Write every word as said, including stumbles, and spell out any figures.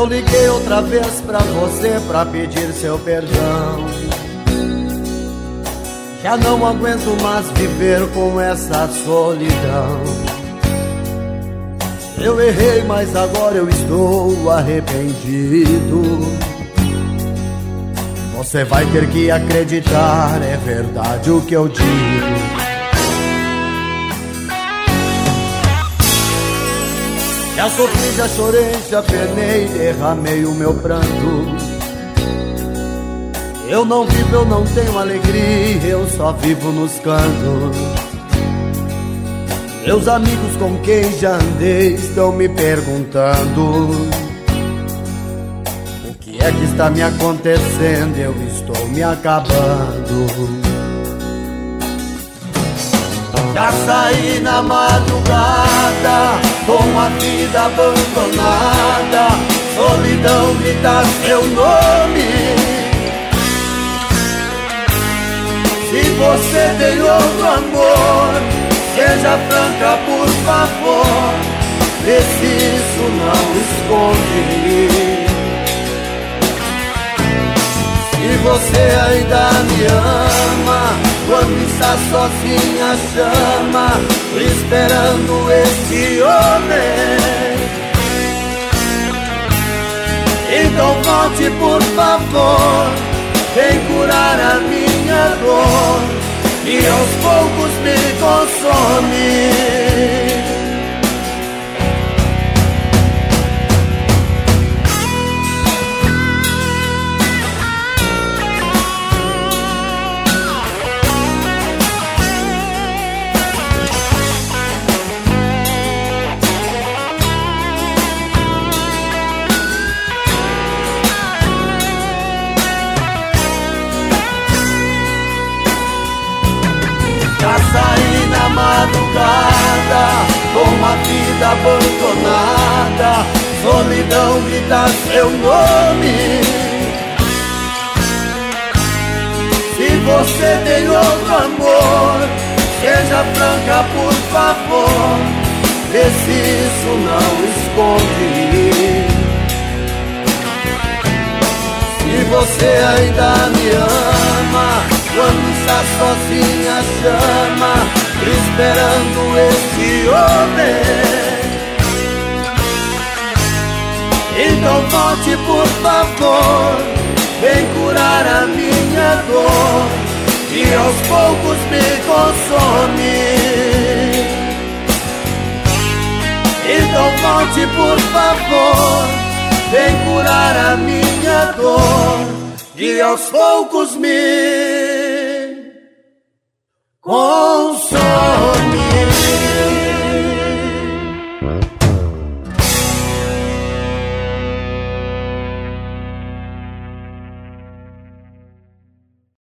Eu liguei outra vez pra você pra pedir seu perdão. Já não aguento mais viver com essa solidão. Eu errei, mas agora eu estou arrependido. Você vai ter que acreditar, é verdade o que eu digo. Já sofri, já chorei, já penei, derramei o meu pranto. Eu não vivo, eu não tenho alegria, eu só vivo nos cantos. Meus amigos com quem já andei estão me perguntando: o que é que está me acontecendo? Eu estou me acabando. Já saí na madrugada com a vida abandonada, solidão grita seu nome. Se você tem outro amor, seja franca por favor, vê se isso não esconde. Se você ainda me ama, quando está sozinha chama, esperando esse homem. Então volte por favor, vem curar a minha dor, e aos poucos me consome. Já saí na madrugada com a vida abandonada, solidão grita seu nome. Se você tem outro amor, seja franca por favor, vê se isso não esconde. Se você ainda me ama, quando está sozinha chama, esperando esse homem. Então volte por favor, vem curar a minha dor, e aos poucos me consome. Então volte por favor, vem curar a minha dor, e aos poucos me consome.